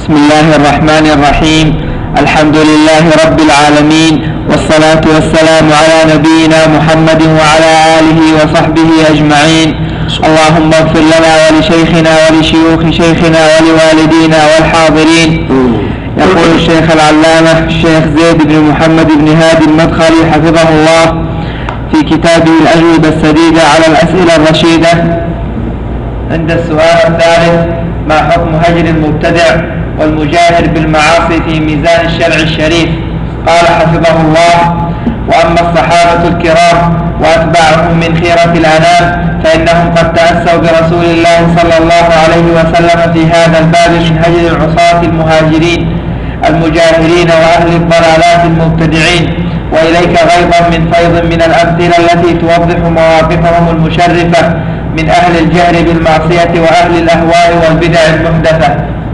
بسم الله الرحمن الرحيم. الحمد لله رب العالمين، والصلاة والسلام على نبينا محمد وعلى آله وصحبه أجمعين. اللهم اغفر لنا ولشيخنا ولشيوخ شيخنا ولوالدينا والحاضرين. يقول الشيخ العلامة الشيخ زيد بن محمد بن هادي المدخلي حفظه الله في كتابه الأجوبة السديدة على الأسئلة الرشيدة عند السؤال الثالث: ما حكم هجر المبتدع والمجاهر بالمعاصي في ميزان الشرع الشريف؟ قال حفظه الله: وأما الصحابة الكرام وأتباعهم من خيرة الأنام فإنهم قد تأسوا برسول الله صلى الله عليه وسلم في هذا الباب من هجر العصاة المهاجرين المجاهرين وأهل الضلالات المبتدعين. وإليك غيظا من فيض من الأمثلة التي توضح مواقفهم المشرفة من أهل الجهر بالمعصية وأهل الأهواء والبدع المحدثة.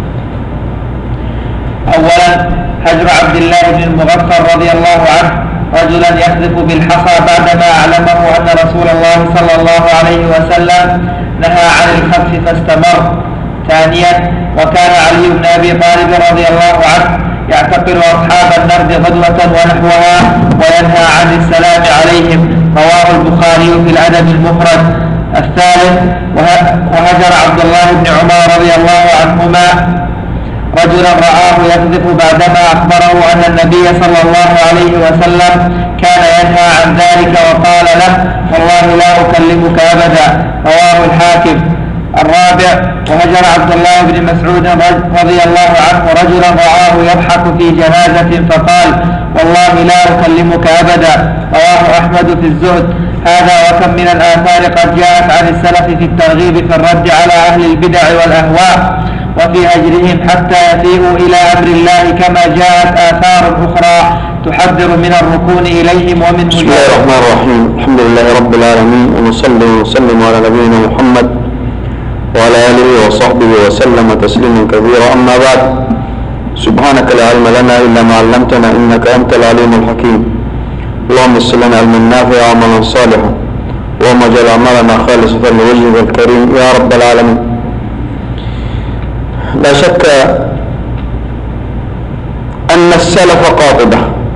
أولا: هجر عبد الله بن المغفر رضي الله عنه رجلا يخذف بالحصى بعدما أعلمه أن رسول الله صلى الله عليه وسلم نهى عن الخذف فاستمر. ثانيا: وكان علي بن أبي طالب رضي الله عنه يعتقل أصحاب النرد غدوة ونحوها وينهى عن السلام عليهم، رواه البخاري في الأدب المفرد. الثالث: وهجر عبد الله بن عمر رضي الله عنهما رجلا رآه يكذب بعدما أخبره أن النبي صلى الله عليه وسلم كان ينهى عن ذلك وقال له: والله لا أكلمك أبدا، رواه الحاكم. الرابع: وهجر عبد الله بن مسعود رضي الله عنه رجلا رآه يضحك في جنازة فقال: والله لا أكلمك أبدا، رواه أحمد في الزهد. هذا وكم من الآثار قد جاءت عن السلف في الترغيب في الرد على أهل البدع والأهواء وفي هجرهم حتى يفيئوا إلى أمر الله، كما جاءت آثار أخرى تحذر من الركون إليهم ومن بسم الله الرحمن الرحيم. الحمد لله رب العالمين، ونصلي ونسلم على نبينا محمد وعلى آله وصحبه وسلم تسليما كثيرا. أما بعد، سبحانك لا علم لنا إلا ما علمتنا إنك أنت العليم الحكيم. اللهم اغفر لنا علما نافعا وعملا صالحا، اللهم اجعل أعمالنا خالصة لوجهك الكريم يا رب العالمين. لا شك أن السلف قاطبة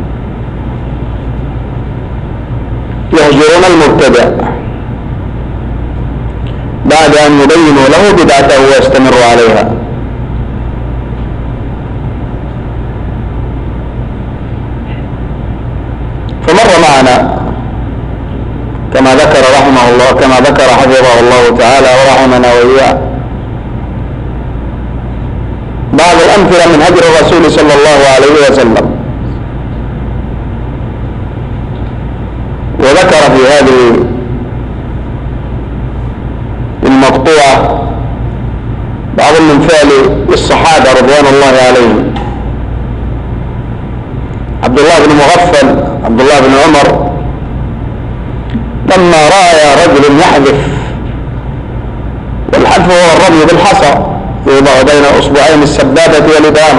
يهجرون المبتدع بعد أن يبينوا له بدعته ويستمروا عليها. فمر معنا كما ذكر رحمه الله، كما ذكر حفظه الله تعالى ورحمنا وإياه، بعض الأمثلة من هجر الرسول صلى الله عليه وسلم. وذكر في هذه المقطوعة بعض من فعل الصحابة رضوان الله عليهم. عبد الله بن مغفل، عبد الله بن عمر، لما رأى رجل يحذف، والحذف هو الرمي بالحصى يوضع بين أصبعين السبابة والإبهام،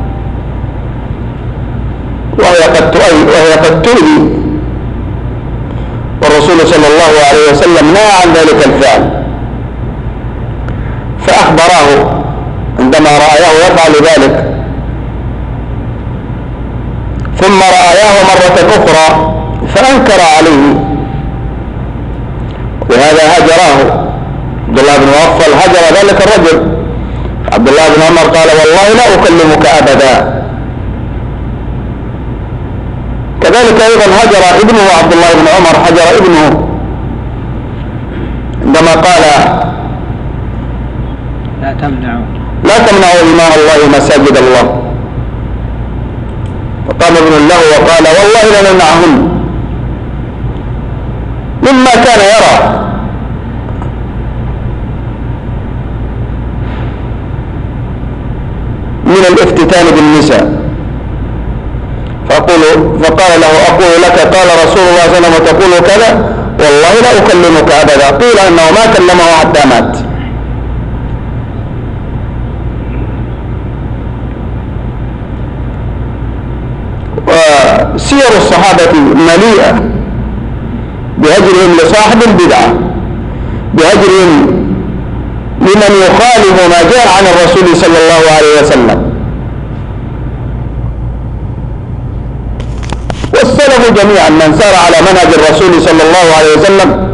وهي قد تؤذي، والرسول صلى الله عليه وسلم نهى عن ذلك الفعل. فأخبراه عندما رآه يفعل ذلك، ثم رآه مرة أخرى فأنكر عليه، وهذا هجره. عبد الله بن مغفل هجر ذلك الرجل. عبد الله بن عمر قال: والله لا أكلمك أبدا. كذلك أيضا هجر ابنه عبد الله بن عمر، هجر ابنه عندما قال: لا تمنعوا إماء الله مساجد الله. فقام ابن له وقال: والله لنمنعهن، مما كان يرى من الافتتان بالنساء. فقال له: أقول لك قال رسول الله صلى الله عليه وسلم وتقول كذا، والله لا أكلمك أبدا. قيل أنه ما كلمه حتى مات. وسير الصحابة مليئة بهجرهم لصاحب البدعة، بهجرهم لمن يخالف ما جاء عن الرسول صلى الله عليه وسلم، جميعا من سار على منهج الرسول صلى الله عليه وسلم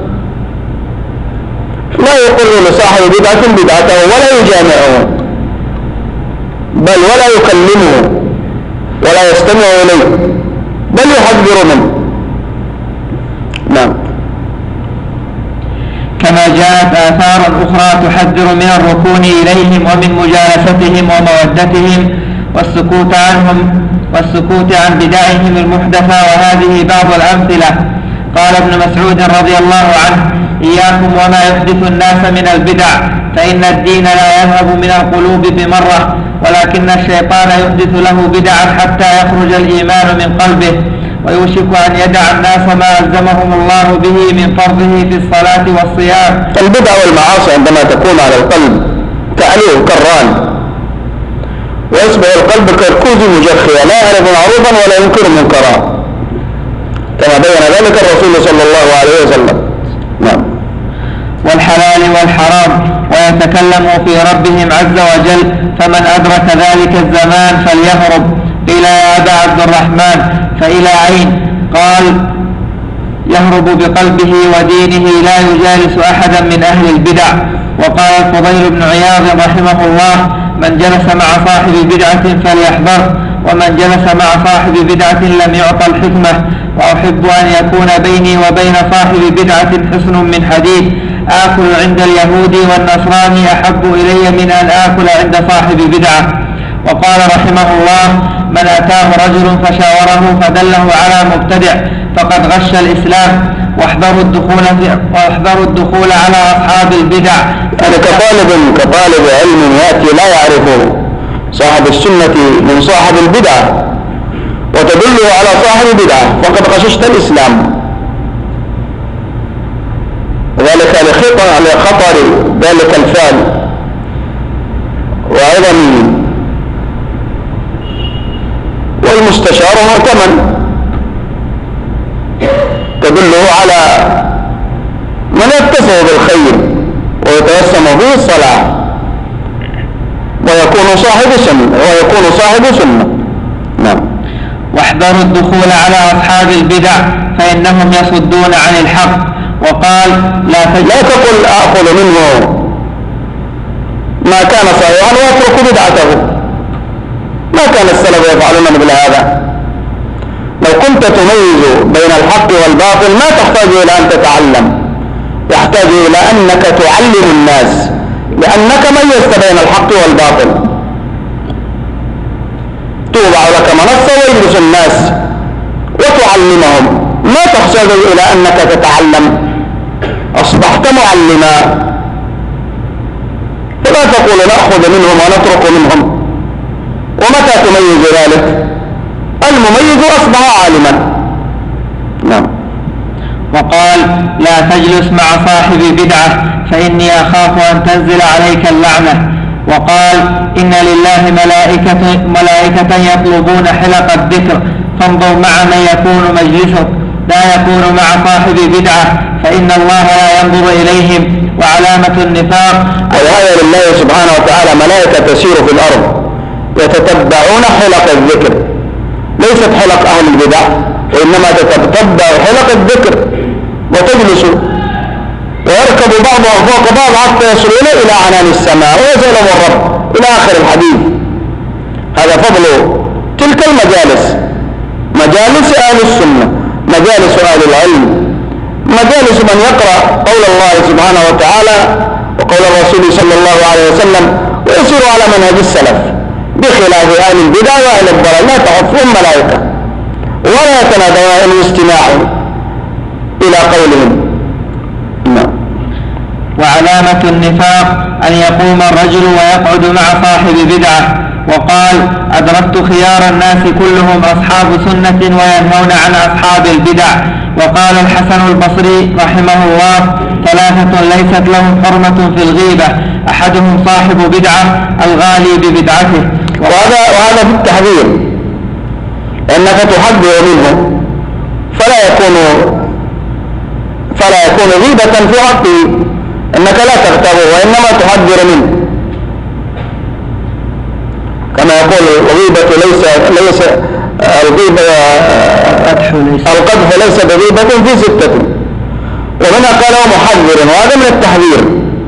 لا يقر لصاحب بدعة بدعته ولا يجامعه، بل ولا يكلمه ولا يستمع إليه، بل يحذر منه. نعم. كما جاءت آثار أخرى تحذر من الركون إليهم ومن مجالستهم ومودتهم والسكوت عن بدعهم المحدثة، وهذه بعض الأمثلة. قال ابن مسعود رضي الله عنه: إياكم وما يحدث الناس من البدع، فإن الدين لا يذهب من القلوب بمرة، ولكن الشيطان يحدث له بدعا حتى يخرج الإيمان من قلبه، ويوشك أن يدع الناس ما ألزمهم الله به من فرضه في الصلاة والصيام. البدع والمعاصي عندما تكون على القلب تعليه كالران، ويصبح القلب كالكوز مجخيا، لا يعرف معروفا ولا ينكر منكرا، كما بين ذلك الرسول صلى الله عليه وسلم. نعم. والحلال والحرام، ويتكلموا في ربهم عز وجل، فمن أدرك ذلك الزمان فليهرب. قيل يا أبا عبد الرحمن فإلى أين؟ قال: يهرب بقلبه ودينه، لا يجالس أحدا من أهل البدع. وقال الفضيل بن عياض رحمه الله: من جلس مع صاحب بدعة فليحذر، ومن جلس مع صاحب بدعة لم يعطى الحكمة. وأحب أن يكون بيني وبين صاحب بدعة حصن من حديد، آكل عند اليهود والنصراني أحب إلي من أن آكل عند صاحب بدعة. وقال رحمه الله: من أتاه رجل فشاوره فدله على مبتدع فقد غش الإسلام، واحذروا الدخول على أصحاب البدع. يعني كطالب علم يأتي لا يعرف صاحب السنة من صاحب البدعة وتدله على صاحب بدعة فقد غششت الإسلام، وذلك لخطر ذلك الفعل وعظم. والمستشار مؤتمن تدله على من يتصف بالخير ويتوسم به الصلاح ويكون صاحب سنة. نعم. واحذروا الدخول على أصحاب البدع فإنهم يصدون عن الحق. وقال: لا تقل أأخذ منه ما كان صحيحا وأترك بدعته، ما كان السلف يفعلون مثل هذا. لو كنت تميز بين الحق والباطل ما تحتاج إلى أن تتعلم، يحتاج إلى أنك تعلم الناس، لأنك ميزت بين الحق والباطل. توضع لك منصة ويجلس الناس وتعلمهم، ما تحتاج إلى أنك تتعلم، أصبحت معلما. فلا تقول نأخذ منهم ونترك منهم. ومتى تميز ذلك؟ المميز أصبح عالما. نعم. وقال: لا تجلس مع صاحب بدعة فإني أخاف أن تنزل عليك اللعنة. وقال: إن لله ملائكة يطلبون حلق الذكر، فانظر مع من يكون مجلسك، لا يكون مع صاحب بدعة فإن الله لا ينظر إليهم. وعلامة النفاق، وهذا لله سبحانه وتعالى ملائكة تسير في الأرض يتتبعون حلق الذكر، ليست حلق أهل البدع، وإنما تتتبع حلق الذكر وتجلس ويركب بعضهم فوق بعض حتى يصلون إلى عنان السماء ويسألهم الرب إلى آخر الحديث. هذا فضل تلك المجالس، مجالس أهل السنة، مجالس أهل العلم، مجالس من يقرأ قول الله سبحانه وتعالى وقول الرسول صلى الله عليه وسلم ويسير على منهج السلف، بخلاف أهل البدع وأهل الضلال لا تحفهم ملائكة ولا يتنادون الاستماع إلى قولهم. وعلامة النفاق أن يقوم الرجل ويقعد مع صاحب بدعة. وقال: أدركت خيار الناس كلهم أصحاب سنة وينهون عن أصحاب البدع. وقال الحسن البصري رحمه الله: ثلاثة ليست لهم حرمة في الغيبة، أحدهم صاحب بدعة الغالي ببدعته. وهذا في التحذير، أنك تحذر منه فلا يكون غيبة في حقه، أنك لا تغتابه وإنما تحذر منه. كما يقول الغيبة ليس القدح ليس بغيبة في 6، ومنها قال محذر، وهذا من التحذير،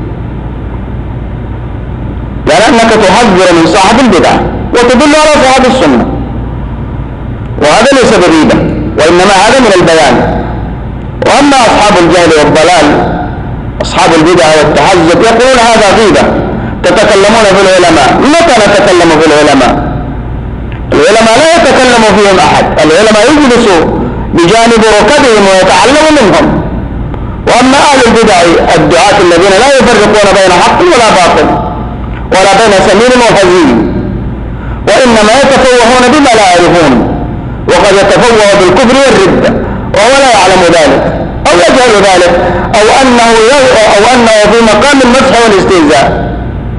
يعني أنك تحذر من صاحب البدعة وتدل على صاحب السنة، وهذا ليس بغيبة، وإنما هذا من البيان. وأما أصحاب الجهل والضلال أصحاب البدع والتحزب يقولون هذا غيبة، تتكلمون في العلماء. متى نتكلم في العلماء؟ العلماء لا يتكلم فيهم أحد، العلماء يجلسوا بجانب ركبهم ويتعلموا منهم. وأما أهل البدع الدعاة الذين لا يفرقون بين حق ولا باطل ولا بين سمين وفزين، وإنما يتفوهون بما لا يعرفون، وقد يتفوه بالكفر والردة وهو لا يعلم ذلك أو يجهل ذلك، أو أنه في مقام المسح والاستهزاء.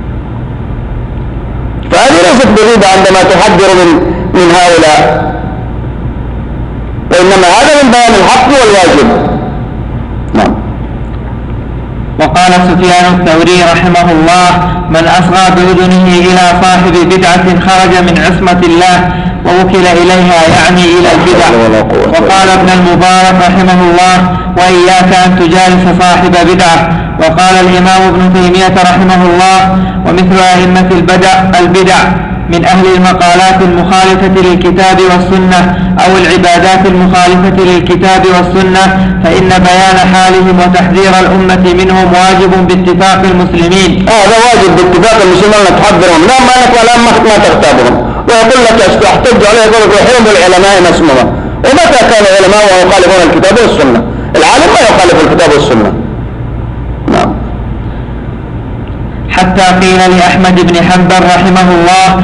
فهذه ليست بغيبة عندما تحذر من هؤلاء، وإنما هذا من بيان الحق والواجب. نعم. وقال سفيان الثوري رحمه الله: من أصغى بأذنه إلى صاحب بدعة خرج من عصمة الله ووكل إليها، يعني إلى البدع. وقال ابن المبارك رحمه الله: وإياك أن تجالس صاحب بدعة. وقال الإمام ابن تيمية رحمه الله: ومثل أئمة البدع من أهل المقالات المخالفة للكتاب والسنة أو العبادات المخالفة للكتاب والسنة، فإن بيان حالهم وتحذير الأمة منهم واجب باتفاق المسلمين. هذا واجب باتفاق المسلمين أن تحذرهم، لا ما تغتابهم. ويقول لك احتج عليه يقول لك حرم العلماء مسمومة. ومتى كان العلماء يخالفون الكتاب والسنة؟ العالم ما يخالف الكتاب والسنة. نعم. حتى قيل لأحمد بن حنبل رحمه الله: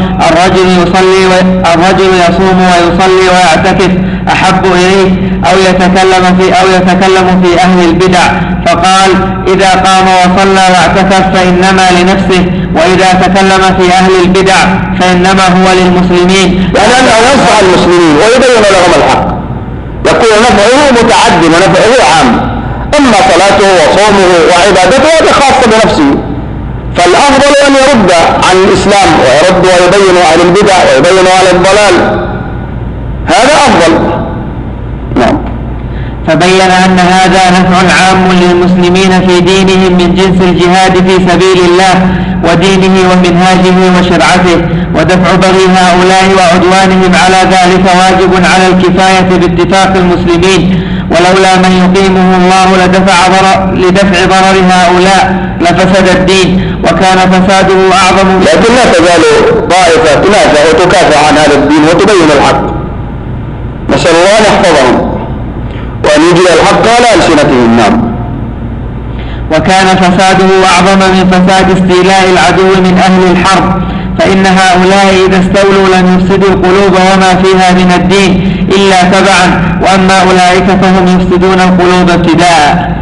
الرجل يصوم ويصلي ويعتكف أحب إليه أو يتكلم في أهل البدع، فقال: إذا قام وصلى واعتكف فإنما لنفسه، وإذا تكلم في أهل البدع فإنما هو للمسلمين. يعني أنه ينصح المسلمين ويبين لهم الحق، يقول نفعه متعد ونفعه عام. أما صلاته وصومه وعبادته هذا خاصة بنفسه، فالأفضل أن يرد عن الإسلام ويرد ويبين أهل البدع ويبين أهل الضلال، هذا أفضل. نعم. فبين أن هذا نفع عام للمسلمين في دينهم من جنس الجهاد في سبيل الله ودينه ومنهاجه وشرعته، ودفع بغي هؤلاء وعدوانهم على ذلك واجب على الكفاية باتفاق المسلمين، ولولا من يقيمه الله لدفع ضرر هؤلاء لفسد الدين وكان فساده أعظم. لكن لا تزال طائفة تنازع وتكافح عن هذا الدين وتبين الحق، نسأل الله أن يحفظهم وأن يجري الحق على ألسنتهم. نعم. وكان فساده أعظم من فساد استيلاء العدو من أهل الحرب، فإن هؤلاء إذا استولوا لم يفسدوا القلوب وما فيها من الدين إلا تبعا، وأما أولئك فهم يفسدون القلوب ابتداء.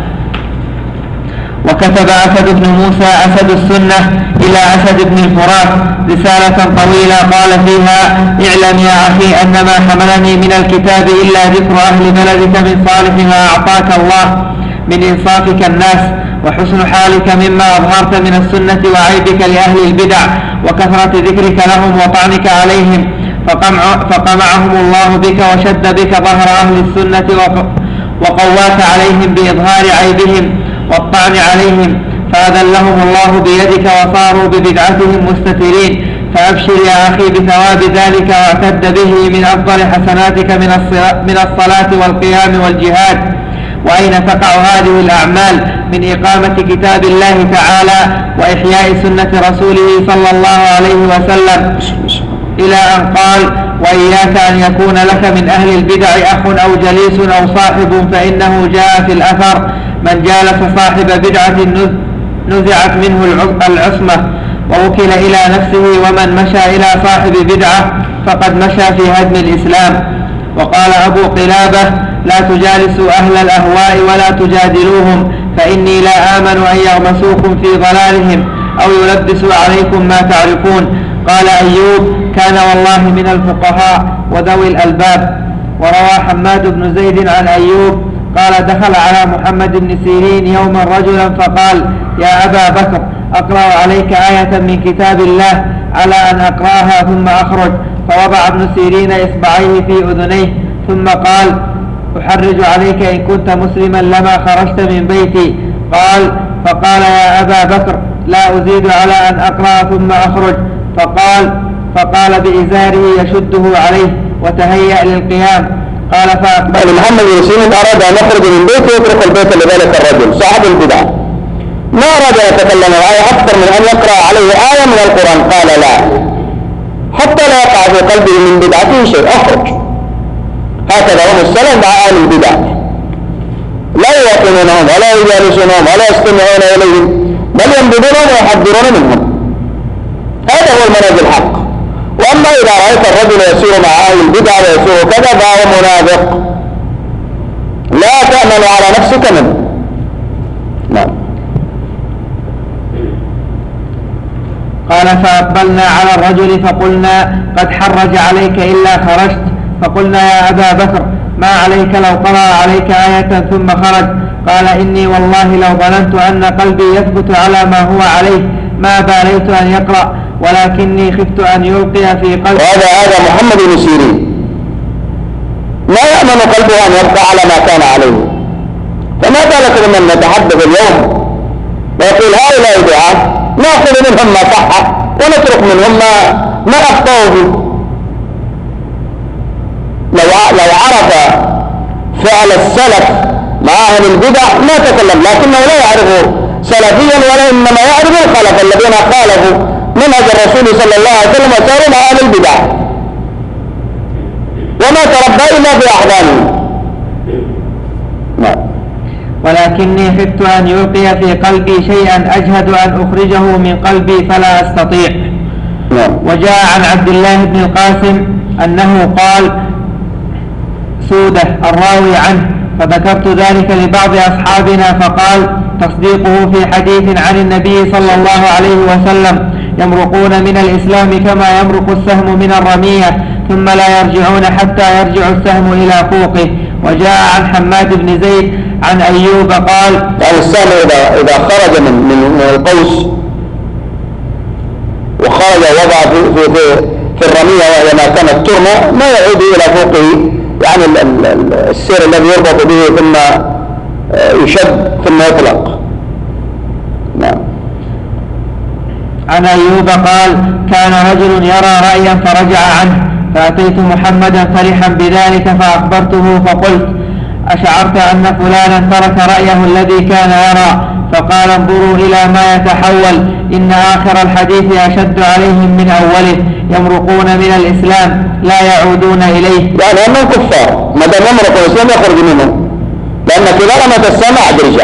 وكتب أسد بن موسى أسد السنة إلى أسد بن الفرات رسالة طويلة قال فيها: اعلم يا أخي أن ما حملني من الكتاب إلا ذكر أهل بلدك من صالح ما أعطاك الله من إنصافك الناس وحسن حالك مما أظهرت من السنة وعيبك لأهل البدع وكثرة ذكرك لهم وطعنك عليهم، فقمعهم الله بك وشد بك ظهر أهل السنة وقواك عليهم بإظهار عيبهم والطعن عليهم، فأذلهم الله بيدك وصاروا ببدعتهم مستترين. فأبشر يا أخي بثواب ذلك واعتد به من أفضل حسناتك من الصلاة والقيام والجهاد. وأين تقع هذه الأعمال من إقامة كتاب الله تعالى وإحياء سنة رسوله صلى الله عليه وسلم، إلى أن قال: وإياك أن يكون لك من أهل البدع أخ أو جليس أو صاحب، فإنه جاء في الأثر: من جالس صاحب بدعة نزعت منه العصمة ووكل إلى نفسه، ومن مشى إلى صاحب بدعة فقد مشى في هدم الإسلام. وقال أبو قلابة: لا تجالسوا أهل الأهواء ولا تجادلوهم، فإني لا آمن أن يغمسوكم في ضلالهم أو يلبسوا عليكم ما تعرفون. قال أيوب: كان والله من الفقهاء وذوي الألباب. وروى حماد بن زيد عن أيوب قال: دخل على محمد بن سيرين يوما رجلا فقال: يا أبا بكر، أقرأ عليك آية من كتاب الله على أن أقرأها ثم أخرج. فوضع ابن سيرين إصبعيه في أذنيه ثم قال: أحرج عليك إن كنت مسلما لما خرجت من بيتي. فقال: يا أبا بكر لا أزيد على أن أقرأ ثم أخرج. فقال بإزاره يشده عليه وتهيأ للقيام. قال فأقبل محمد بن سيرين أراد أن يخرج من بيته ويترك البيت لذلك الرجل صاحب البدع، ما أراد أن يتكلم الآية أكثر من أن يقرأ عليه آية من القرآن. قال: لا، حتى لا يقع في قلبه من بدعته شيء، أخرج. هكذا هم السلف مع أهل البدع، لا يوطنونهم ولا يجالسونهم ولا يستمعون إليهم، بل ينبذونهم ويحذرون منهم. هذا هو المنهج الحق. وأما إذا رأيت الرجل يسير مع أهل البدع ويسير كذا فهو منافق، لا تأمن على نفسك منه. نعم. قال فأقبلنا على الرجل فقلنا: قد حرج عليك إلا خرجت. فقلنا: يا أبا بكر ما عليك لو قرأ عليك آية ثم خرج. قال: إني والله لو ظننت أن قلبي يثبت على ما هو عليه ما باليت أن يقرأ، ولكني خفت أن يلقي في قلبي. هذا محمد بن سيرين ما يأمن قلبه أن يبقى على ما كان عليه، فما بالك بمن نتحدث اليوم ويقول هؤلاء دعاة نأخذ منهم ما صح ونترك منهم ما أخطأوا فيه. لو عرف فعل السلف مع أهل البدع ما تكلم، لكنه لا يعرف سلفيا ولا إنما يعرف الخلف الذين خالفوا منهج الرسول صلى الله عليه وسلم وساروا مع أهل البدع، وما تربى إلا في أحضانه. ولكني خفت أن يلقي في قلبي شيئا أجهد أن أخرجه من قلبي فلا أستطيع. وجاء عن عبد الله بن القاسم أنه قال: سودة الراوي عنه، فذكرت ذلك لبعض أصحابنا فقال: تصديقه في حديث عن النبي صلى الله عليه وسلم: يمرقون من الإسلام كما يمرق السهم من الرمية ثم لا يرجعون حتى يرجع السهم إلى فوقه. وجاء عن حماد بن زيد عن أيوب قال: يعني السهم إذا خرج من القوس وخرج وضع في الرمية وهي ما كانت ترمى ما يعود إلى فوقه، يعني السير الذي يربط به ثم يشد ثم يطلق. نعم. عن أيوب قال: كان رجل يرى رأيا فرجع عنه، فأتيت محمدا فرحا بذلك فأخبرته فقلت: أشعرت أن فلانا ترك رأيه الذي كان يرى؟ فقال: انظروا إلى ما يتحول، إن آخر الحديث أشد عليهم من أوله، يمرقون من الإسلام لا يعودون إليه. يعني هم الكفار ما دام يمرقوا الإسلام يخرج منه، لأنك إذا رمت السماء ترجع.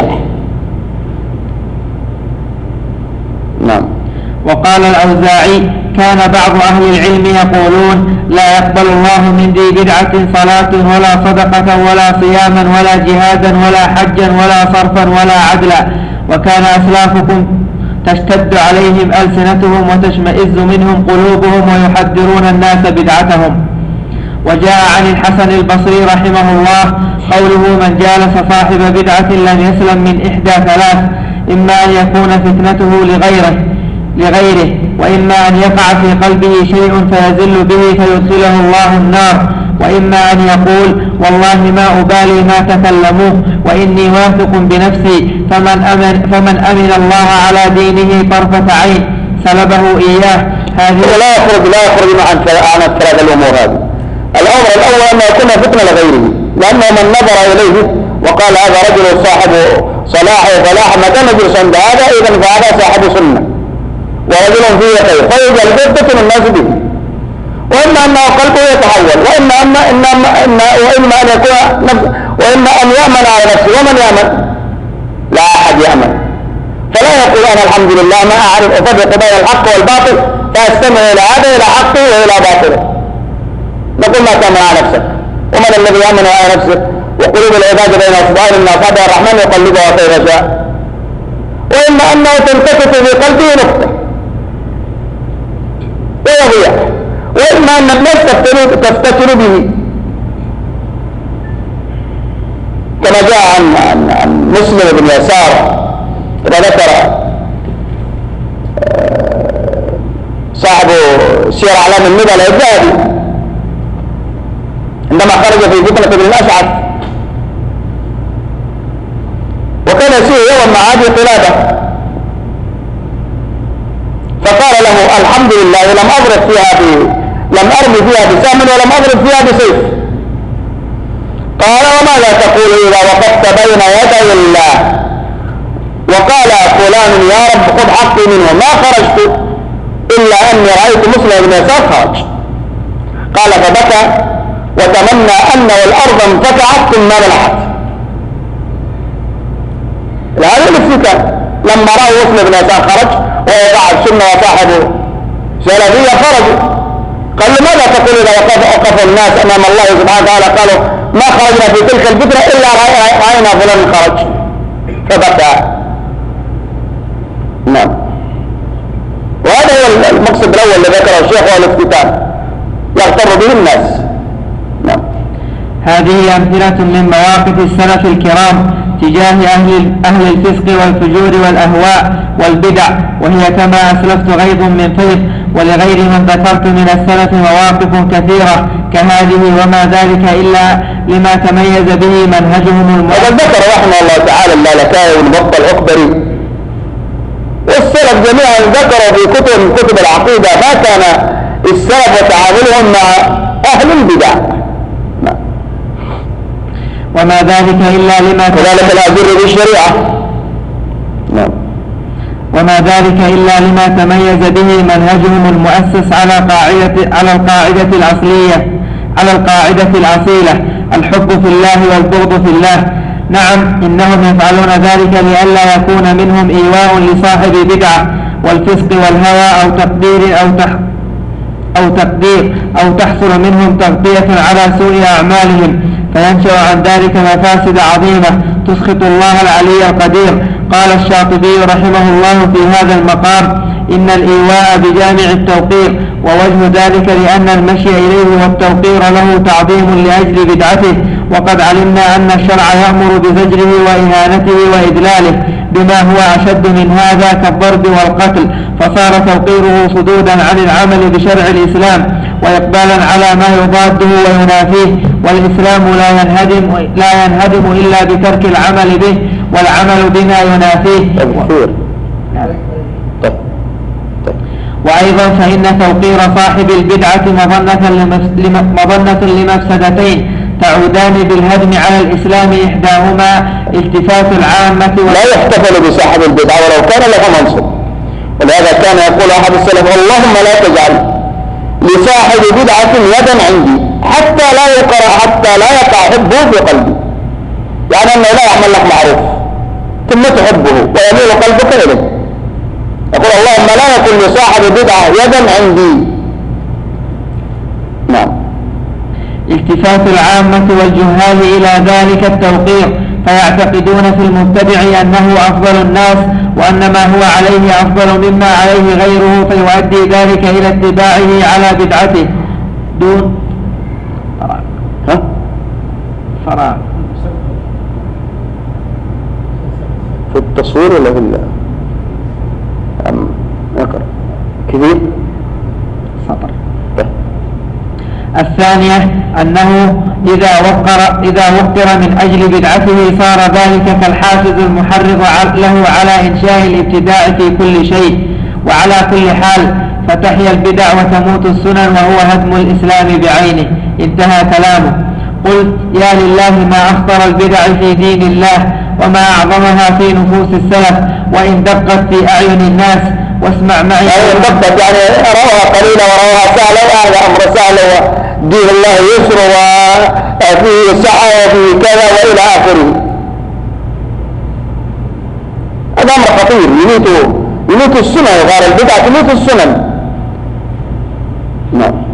نعم. وقال الأوزاعي: كان بعض أهل العلم يقولون: لا يقبل الله من ذي بدعة صلاة ولا صدقة ولا صياما ولا جهادا ولا حجا ولا صرفا ولا عدلا، وكان أسلافكم تشتد عليهم ألسنتهم وتشمئز منهم قلوبهم ويحذرون الناس بدعتهم. وجاء عن الحسن البصري رحمه الله قوله: من جالس صاحب بدعة لم يسلم من إحدى ثلاث: إما أن يكون فتنته لغيره، وإما أن يقع في قلبه شيء فيزل به فيدخله الله النار، وإما أن يقول: والله ما أبالي ما تكلموه وإني واثق بنفسي، فمن أمن الله على دينه طرفة عين سلبه إياه. هذه لا يخرج عن الثلاث الأمور هذه. الأمر الأول أن يكون فتنة لغيره، لأنه من نظر إليه وقال هذا رجل صاحب صلاح وفلاح ما كان يجلس عند هذا إذن فهذا صاحب سنة ورجل فيه خير فيجعل فتنة الناس به. وإما أنه قلبه يتحول، وإما أن يكون وإما أن يأمن على نفسه. ومن يأمن؟ لا أحد يأمن. فلا يقول أنا الحمد لله ما أعرف أفرق بين الحق والباطل فأستمع إلى هذا إلى حقه وإلى باطله. نقول ما تأمن على نفسك، ومن الذي يأمن على نفسه؟ وقلوب العباد بين أصبعين من أصابع الرحمن يقلبها كيف شاء. وإما أنه تلتفت في قلبه نقطة ويضيع، وإما أن الناس تفتتر به، كما جاء عن مسلم بن يسار وذكر صاحب سير أعلام النبلاء الذهبي عندما خرج في فتنة بن الأشعث، وكان يسير يوم مع أبي قلابة، فقال له الحمد لله لم أرمي فيها بسهم ولم أضرب فيها بسيف. قال وماذا تقول إذا وقفت بين يدي الله وقال فلان يا رب خذ حقي منه ما خرجت إلا أني رأيت مسلم بن يسار خرج. قال فبكى وتمنى أن الأرض انفتحت ثم بلعت. هذا الافتتان لما رأوا مسلم بن يسار خرج ووضع السنة وصاحبه سلفية خرجوا. قال لماذا تقول إذا وقف الناس أمام الله سبحانه وتعالى قالوا ما خرجنا في تلك الفترة إلا رأينا فلان خرج، فبكى. نعم، وهذا هو المقصد الأول اللي ذكره الشيخ هو الافتتان يغتر به الناس. نعم. هذه أمثلة من مواقف السلف الكرام تجاه أهل الفسق والفجور والأهواء والبدع، وهي كما أسلفت غيظ من فيض. ولغير من ذكرت من السلف مواقف كثيرة كهذه، وما ذلك إلا لما تميز به منهجهم وقد ذكر رحمه الله تعالى اللالكائي والمبطل الأكبري والسلف جميعا ذكروا في كتب العقيدة ما كان السلف وتعاملهم مع أهل البدع، وما ذلك إلا لما كذلك الأجر بالشريعة. نعم. وما ذلك إلا لما تميز به منهجهم المؤسس على القاعدة الأصيلة الحب في الله والبغض في الله. نعم، إنهم يفعلون ذلك لئلا يكون منهم إيواء لصاحب بدعة والفسق والهوى أو تحصل منهم تغطية على سوء أعمالهم، فينشأ عن ذلك مفاسد عظيمة تسخط الله العلي القدير. قال الشاطبي رحمه الله في هذا المقام: إن الإيواء بجامع التوقير، ووجه ذلك لأن المشي إليه والتوقير له تعظيم لأجل بدعته، وقد علمنا أن الشرع يأمر بزجره وإهانته وإذلاله بما هو أشد من هذا كالضرب والقتل، فصار توقيره صدودا عن العمل بشرع الإسلام وإقبالا على ما يضاده وينافيه. والإسلام لا ينهدم إلا بترك العمل به والعمل بما ينافيه. وأيضا فإن توقير صاحب البدعة مظنة لمفسدتين تعودان بالهدم على الإسلام: إحداهما التفات العامة لا يحتفل بصاحب البدعة ولو كان له منصب. ولهذا كان يقول أحد السلف: اللهم لا تجعل لصاحب بدعة يدا عندي حتى لا يقع حبه في قلبي، يعني أنه لا يعمل لك معروف ثم تحبه ويميل قلبك إليه. يقول اللهم لا يكن لصاحب بدعة يدا عندي. نعم. التفات العامة والجهال إلى ذلك التوقير، فيعتقدون في المبتدع أنه أفضل الناس وأن ما هو عليه أفضل مما عليه غيره، فيؤدي ذلك إلى اتباعه على بدعته دون فراغ في التصوير ولا في اقرأ كذب سطر. الثانية أنه إذا وقر من أجل بدعته صار ذلك كالحافز المحرض له على إنشاء الابتداع في كل شيء وعلى كل حال، فتحيا البدع وتموت السنن وهو هدم الإسلام بعينه. انتهى كلامه. قلت: يا لله ما أخطر البدع في دين الله وما أعظمها في نفوس السلف، وإن دقت في أعين الناس. واسمع معي. إن دقت يعني روها قليلا وروها سهلا، وهذا أمر سهل ودين الله يسر وفيه سعة وفيه كذا وإلى آخره. هذا أمر خطير يميت السنن، غير البدعة تميت السنن. نعم.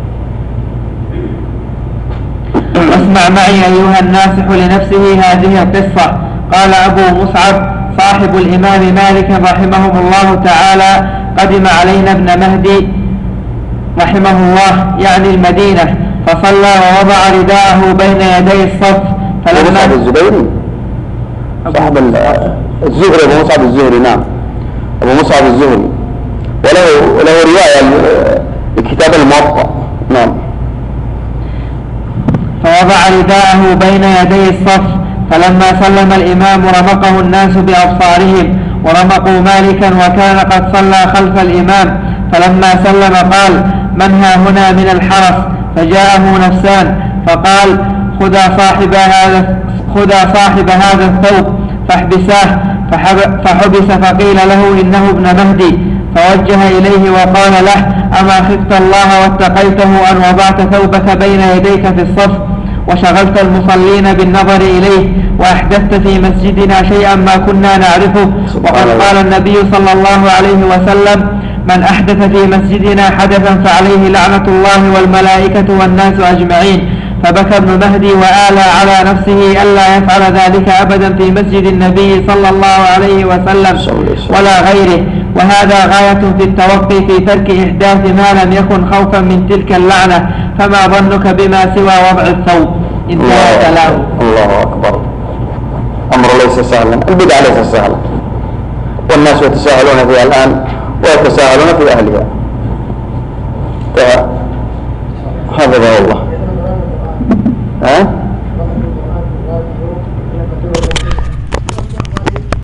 واسمع معي أيها الناصح لنفسه هذه القصة. قال أبو مصعب صاحب الإمام مالك رحمه الله تعالى: قدم علينا ابن مهدي رحمه الله يعني المدينة، فصلى ووضع رداءه بين يدي الصف. فلما صاحب الزبيري صاحب الزهري أبو مصعب الزهري. نعم، أبو مصعب الزهري، وله رواية لكتاب الموطأ. نعم. رداءه بين يدي الصف، فلما سلم الإمام رمقه الناس بأبصارهم، ورمقوا مالكا وكان قد صلى خلف الإمام، فلما سلم قال: من ها هنا من الحرس؟ فجاءه نفسان فقال: خذا صاحب هذا الثوب فاحبساه، فحبس، فقيل له: إنه ابن مهدي، فوجه إليه وقال له: أما خفت الله واتقيته أن وضعت ثوبك بين يديك في الصف وشغلت المصلين بالنظر إليه، وأحدثت في مسجدنا شيئا ما كنا نعرفه، وقد قال النبي صلى الله عليه وسلم: من أحدث في مسجدنا حدثا فعليه لعنة الله والملائكة والناس أجمعين. فبكى ابن مهدي وآلى على نفسه ألا يفعل ذلك أبدا في مسجد النبي صلى الله عليه وسلم ولا غيره، وهذا غاية في التوقي في ترك إحداث ما لم يكن خوفا من تلك اللعنة، فما ظنك بما سوى وضع الثوب؟ انتهى كلامه. الله أكبر. أمر ليس سهلا، البدعة ليس سهلا، والناس يتساهلون فيها الآن ويتساهلون في أهلها، هذا هو الله.